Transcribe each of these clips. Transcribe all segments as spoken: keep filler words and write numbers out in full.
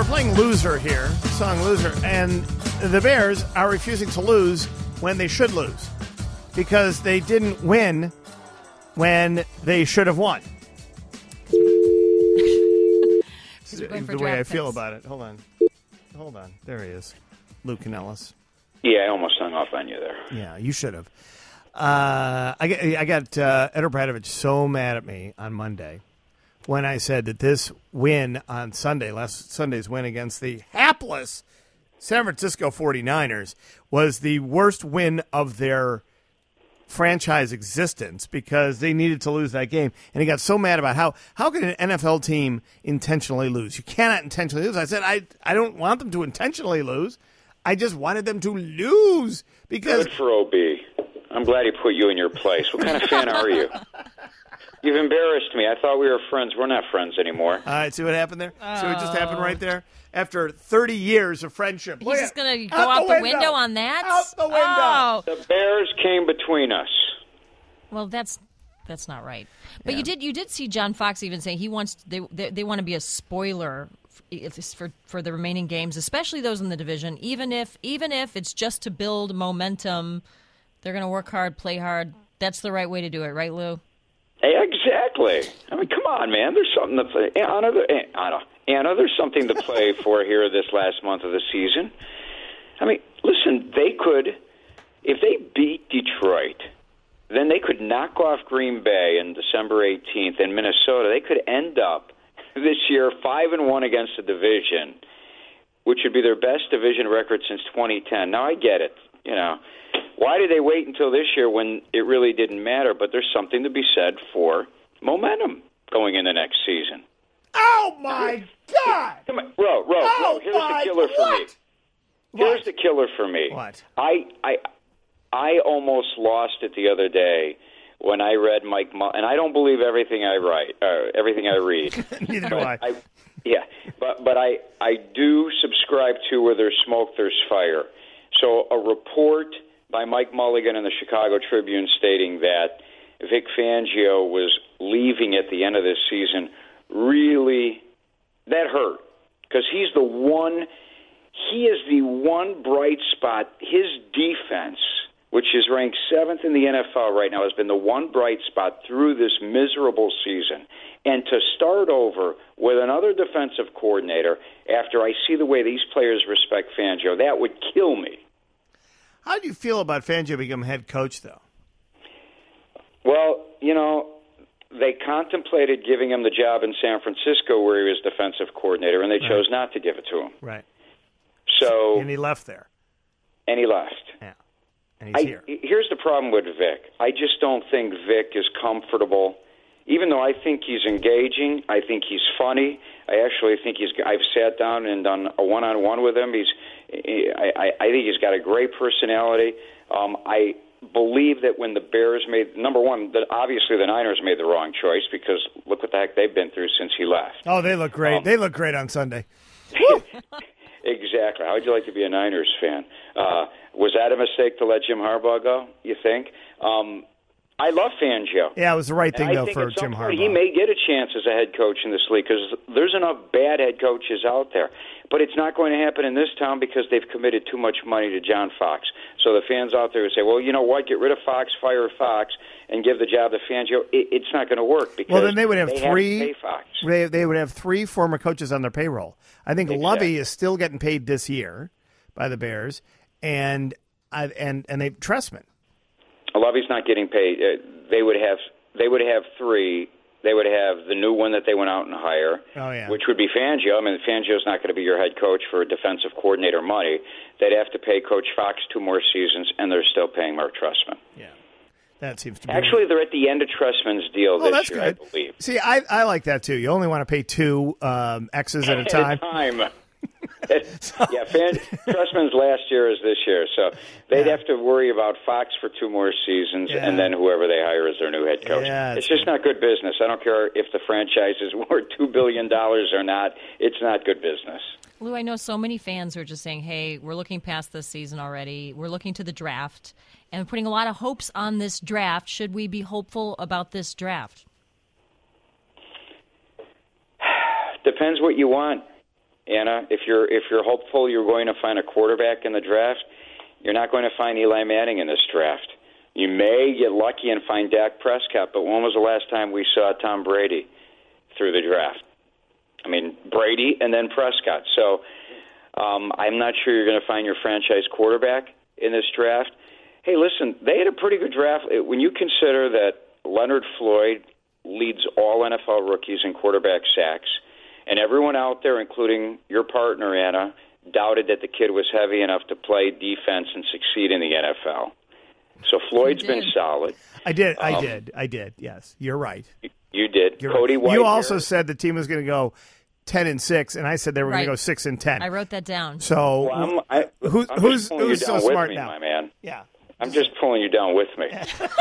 playing Loser here, the song Loser, and the Bears are refusing to lose when they should lose because they didn't win when they should have won. The way I feel picks. about it. Hold on. Hold on. There he is. Luke Canellis. Yeah, I almost hung off on you there. Yeah, you should have. Uh, I got, I got uh, Ed Bradovich so mad at me on Monday when I said that this win on Sunday, last Sunday's win against the hapless San Francisco forty-niners, was the worst win of their franchise existence because they needed to lose that game. And he got so mad about how, how can an N F L team intentionally lose? You cannot intentionally lose. I said, I, I don't want them to intentionally lose. I just wanted them to lose because... Good for O B. I'm glad he put you in your place. What kind of fan are you? You've embarrassed me. I thought we were friends. We're not friends anymore. All right, see what happened there? Oh. See what just happened right there? After thirty years of friendship. He's just going to go out, out the, the window. window on that? Out the window. Oh. The Bears came between us. Well, that's that's not right. But yeah. you did you did see John Fox even say he wants they they, they want to be a spoiler for for the remaining games, especially those in the division. Even if even if it's just to build momentum, they're going to work hard, play hard. That's the right way to do it, right, Lou? Hey, exactly. I mean, come on, man. There's something to play. Anna, Anna, Anna, there's something to play for here this last month of the season. I mean, listen, they could, if they beat Detroit, then they could knock off Green Bay on December eighteenth in Minnesota. They could end up this year five and one against the division, which would be their best division record since twenty ten. Now, I get it. You know, why did they wait until this year when it really didn't matter? But there's something to be said for momentum going in the next season. Oh, my God! Come on, Ro, Ro, oh Ro, here's the killer what? for me. Here's what? the killer for me. What? I, I, I almost lost it the other day when I read Mike Mull- and I don't believe everything I write, uh, everything I read. Neither do I. I. Yeah, but but I, I do subscribe to where there's smoke, there's fire. So a report by Mike Mulligan in the Chicago Tribune stating that Vic Fangio was leaving at the end of this season really, that hurt. Because he's the one, he is the one bright spot. His defense, which is ranked seventh in the N F L right now, has been the one bright spot through this miserable season. And to start over with another defensive coordinator after I see the way these players respect Fangio, that would kill me. How do you feel about Fangio becoming head coach, though? Well, you know, they contemplated giving him the job in San Francisco where he was defensive coordinator, and they right. chose not to give it to him. Right. So And he left there. And he left. Yeah. And he's I, here. Here's the problem with Vic. I just don't think Vic is comfortable. Even though I think he's engaging, I think he's funny. I actually think he's. I've sat down and done a one-on-one with him. He's. I, I think he's got a great personality. Um, I believe that when the Bears made number one, that obviously the Niners made the wrong choice because look what the heck they've been through since he left. Oh, they look great. Um, they look great on Sunday. Exactly. How would you like to be a Niners fan? Uh, was that a mistake to let Jim Harbaugh go? You think? Um, I love Fangio. Yeah, it was the right thing, and though, for Jim Harbaugh. He may get a chance as a head coach in this league because there's enough bad head coaches out there. But it's not going to happen in this town because they've committed too much money to John Fox. So the fans out there who say, well, you know what, get rid of Fox, fire Fox, and give the job to Fangio, it, it's not going to work because well, then they would have they three. have to pay Fox. They, they would have three former coaches on their payroll. I think Exactly. Lovey is still getting paid this year by the Bears, and uh, and and they Trestman. Lovey's not getting paid. Uh, they would have they would have three. They would have the new one that they went out and hire, oh, yeah. which would be Fangio. I mean, Fangio's not going to be your head coach for defensive coordinator money. They'd have to pay Coach Fox two more seasons, and they're still paying Mark Trestman. Yeah, that seems to be actually they're at the end of Trestman's deal oh, this that's year, good. I believe. See, I I like that too. You only want to pay two um, X's at a time. At a time. so, yeah, Fan, Trestman's last year is this year, so they'd yeah. have to worry about Fox for two more seasons, yeah. and then whoever they hire as their new head coach. Yeah, it's just not good business. I don't care if the franchise is worth two billion dollars or not. It's not good business. Lou, I know so many fans who are just saying, hey, we're looking past this season already. We're looking to the draft and putting a lot of hopes on this draft. Should we be hopeful about this draft? Depends what you want. Anna, if you're if you're hopeful you're going to find a quarterback in the draft, you're not going to find Eli Manning in this draft. You may get lucky and find Dak Prescott, but when was the last time we saw Tom Brady through the draft? I mean, Brady and then Prescott. So um, I'm not sure you're going to find your franchise quarterback in this draft. Hey, listen, they had a pretty good draft. When you consider that Leonard Floyd leads all N F L rookies in quarterback sacks, and everyone out there, including your partner, Anna, doubted that the kid was heavy enough to play defense and succeed in the N F L. So Floyd's been solid. I did. I um, did. I did. Yes, you're right. You, you did. You're Cody right. White. You also here. said the team was going to go ten and six, and I said they were Right. going to go six and ten. I wrote that down. So Well, I'm, I, who's I'm who's just pulling who's you so down with smart me, now? my man. Yeah. I'm just pulling you down with me.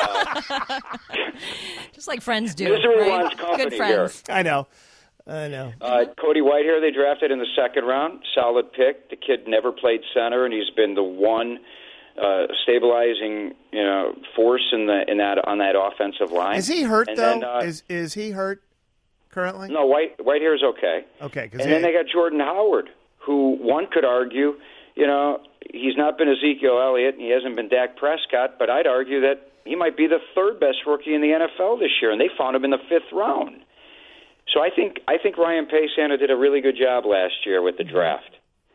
Just like friends do. Misery right? wants company Good friends. I know. I know. Uh, Cody White here, they drafted in the second round. Solid pick. The kid never played center, and he's been the one uh, stabilizing, you know, force in the in that on that offensive line. Is he hurt and though? Then, uh, is is he hurt currently? no, White White hair is okay. Okay. And then they got Jordan Howard, who one could argue, you know, he's not been Ezekiel Elliott and he hasn't been Dak Prescott, but I'd argue that he might be the third best rookie in the N F L this year, and they found him in the fifth round. So I think I think Ryan Pace, Anna, did a really good job last year with the draft.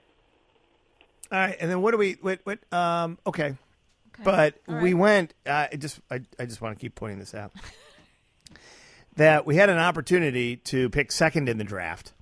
All right, and then what do we? What? What? Um. Okay, Okay. but All we right. went. Uh, I just. I, I just want to keep pointing this out. That we had an opportunity to pick second in the draft.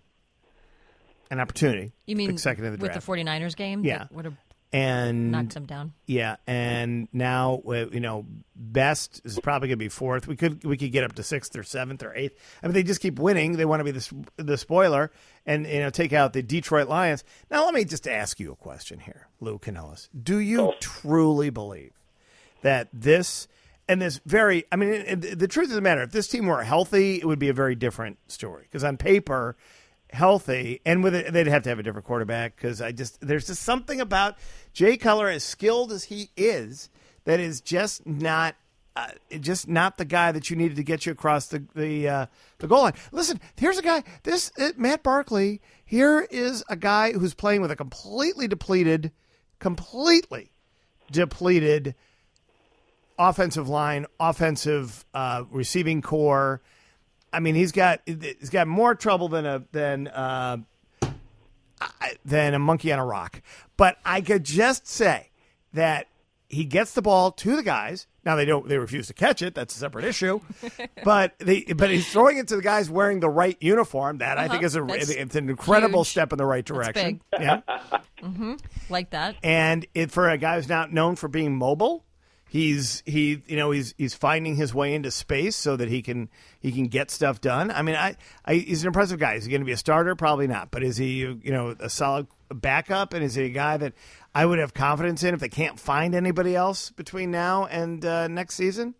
An opportunity. You mean pick second in the with draft. the 49ers game? Yeah. That would have and knocked them down. Yeah, and now uh, you know, best is probably going to be fourth. We could we could get up to sixth or seventh or eighth. I mean, they just keep winning. They want to be the the spoiler and you know take out the Detroit Lions. Now, let me just ask you a question here, Lou Canellis. Do you Oh. truly believe that this and this very? I mean, it, it, the truth of the matter, if this team were healthy, it would be a very different story. Because on paper, healthy, and with it, they'd have to have a different quarterback. Because I just there's just something about Jay Cutler, as skilled as he is, that is just not uh, just not the guy that you needed to get you across the the uh, the goal line. Listen, here's a guy. This uh, Matt Barkley. Here is a guy who's playing with a completely depleted, completely depleted offensive line, offensive uh, receiving core. I mean, he's got he's got more trouble than a than uh, than a monkey on a rock. But I could just say that he gets the ball to the guys. Now they don't they refuse to catch it. That's a separate issue. but they but he's throwing it to the guys wearing the right uniform. That uh-huh. I think is a That's it's an incredible huge. step in the right direction. That's big. Yeah, Mm-hmm. Like that. and it, for a guy who's not known for being mobile. He's he you know he's he's finding his way into space so that he can he can get stuff done. I mean, I, I he's an impressive guy. Is he going to be a starter? Probably not. But is he you know a solid backup? And is he a guy that I would have confidence in if they can't find anybody else between now and uh, next season?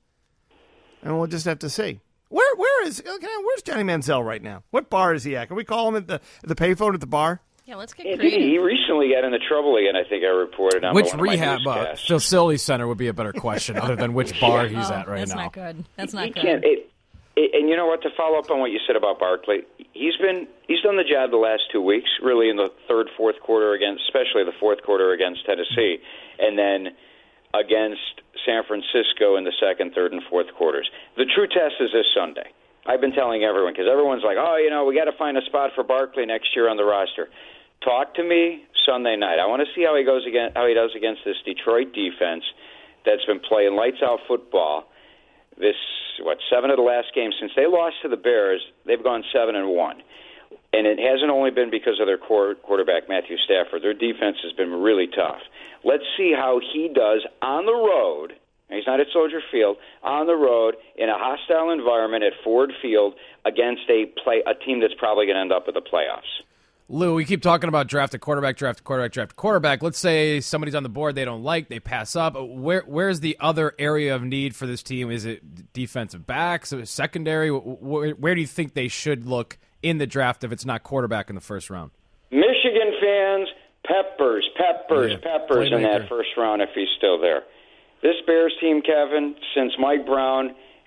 And we'll just have to see. Where where is okay, where's Johnny Manziel right now? What bar is he at? Can we call him at the at the payphone at the bar? Yeah, let's get He, creative. he recently got into trouble again, I think I reported on Which one of my rehab uh, newscasts. facility center would be a better question, other than which bar he's Oh, at right that's now. not good. That's not he good. can't. It, it, and you know what? To follow up on what you said about Barkley, he's been he's done the job the last two weeks, really in the third, fourth quarter against, especially the fourth quarter against Tennessee, and then against San Francisco in the second, third, and fourth quarters. The true test is this Sunday. I've been telling everyone because everyone's like, oh, you know, we got to find a spot for Barkley next year on the roster. Talk to me Sunday night. I want to see how he goes against how he does against this Detroit defense that's been playing lights out football. This what seven of the last games since they lost to the Bears, they've gone seven and one, and it hasn't only been because of their core, quarterback Matthew Stafford. Their defense has been really tough. Let's see how he does on the road. He's not at Soldier Field, on the road in a hostile environment at Ford Field against a play a team that's probably going to end up with the playoffs. Lou, we keep talking about draft a quarterback, draft a quarterback, draft a quarterback. Let's say somebody's on the board they don't like, they pass up. Where Where's the other area of need for this team? Is it defensive backs, secondary? Where, where do you think they should look in the draft if it's not quarterback in the first round? Michigan fans, peppers, peppers, Yeah, peppers in playmaker. that first round if he's still there. This Bears team, Kevin, since Mike Brown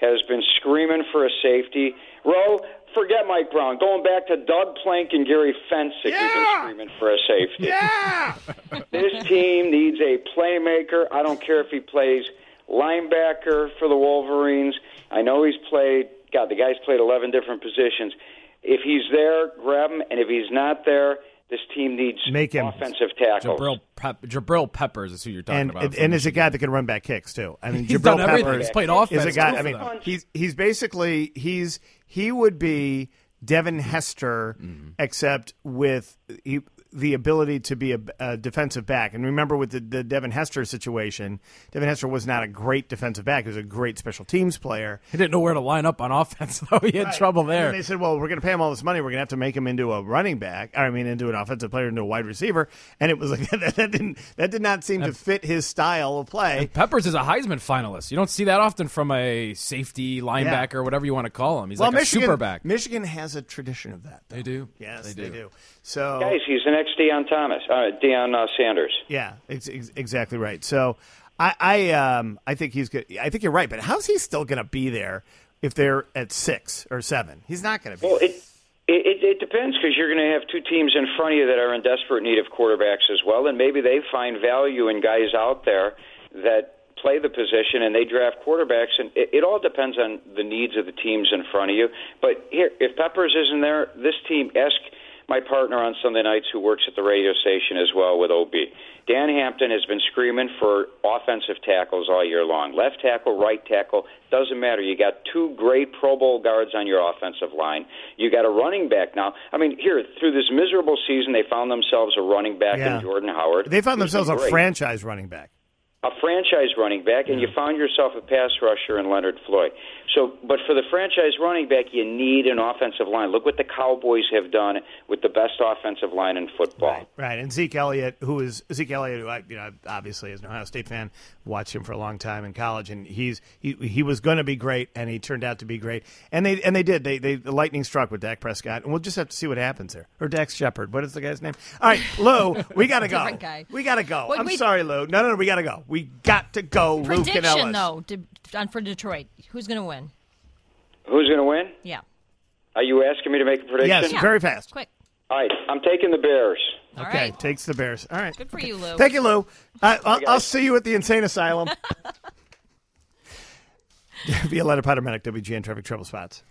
has been screaming for a safety. Roe, forget Mike Brown. Going back to Doug Plank and Gary Fensick, Yeah! who've been screaming for a safety. Yeah! This team needs a playmaker. I don't care if he plays linebacker for the Wolverines. I know he's played, God, the guy's played eleven different positions. If he's there, grab him, and if he's not there, this team needs Make him. offensive tackles. Jabril, Pep- Jabril Peppers is who you're talking And about. and, from and is a Michigan. guy that can run back kicks too. I mean, He's Jabril done everything. Peppers He's played is offense a guy. too I for mean, them. he's he's basically he's he would be Devin Hester, Mm-hmm. except with he, the ability to be a, a defensive back. And remember, with the, the Devin Hester situation, Devin Hester was not a great defensive back. He was a great special teams player. He didn't know where to line up on offense, though. He had trouble there. And they said, well, we're going to pay him all this money. We're going to have to make him into a running back. I mean, into an offensive player, into a wide receiver. And it was like that, that didn't that did not seem to fit his style of play. Peppers is a Heisman finalist. You don't see that often from a safety, linebacker, Yeah. whatever you want to call him. He's Well, like Michigan, a super back. Michigan has a tradition of that. Though. They do. Yes, They they do. do. So Guys, he's the next Deion Thomas, uh, Deion uh, Sanders. yeah, ex- ex- exactly right. So I, I, um, I think he's good. I think you're right. But how's he still going to be there if they're at six or seven? He's not going to be. Well, it it, it depends because you're going to have two teams in front of you that are in desperate need of quarterbacks as well, and maybe they find value in guys out there that play the position and they draft quarterbacks, and it, it all depends on the needs of the teams in front of you. But here, if Peppers isn't there, this team, ask my partner on Sunday nights who works at the radio station as well with O B. Dan Hampton has been screaming for offensive tackles all year long. Left tackle, right tackle, doesn't matter. You got two great Pro Bowl guards on your offensive line. You got a running back now. I mean, here, through this miserable season, they found themselves a running back Yeah. in Jordan Howard. They found who's themselves been a great. franchise running back. A franchise running back, and you found yourself a pass rusher in Leonard Floyd. So, but for the franchise running back, you need an offensive line. Look what the Cowboys have done with the best offensive line in football. Right, right. And Zeke Elliott, who is Zeke Elliott, who I, you know, obviously is an Ohio State fan, watched him for a long time in college, and he's he he was going to be great, and he turned out to be great. And they and they did. They they the lightning struck with Dak Prescott, and we'll just have to see what happens there. Or Dax Shepard. What is the guy's name? All right, Lou, we got to go. Different guy. We got to go. Wait, I'm we- sorry, Lou. No, no, no. We got to go. We got to go. Lou Prediction, Canellis. though, to, on for Detroit. Who's going to win? Who's going to win? Yeah. Are you asking me to make a prediction? Yes, Yeah. very fast. Quick. All right, I'm taking the Bears. All Okay, right. takes the Bears. All right. Good for you, Lou. Thank you, Lou. Uh, I'll, guys. I'll see you at the insane asylum. Violetta Potter Medic, W G N Traffic Trouble Spots.